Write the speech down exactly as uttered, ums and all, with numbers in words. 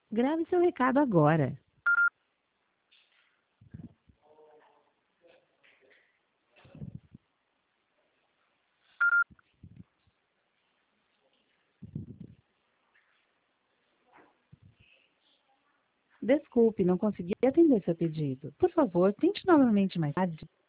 Grave seu recado agora. Desculpe, não consegui atender seu pedido. Por favor, tente novamente mais tarde.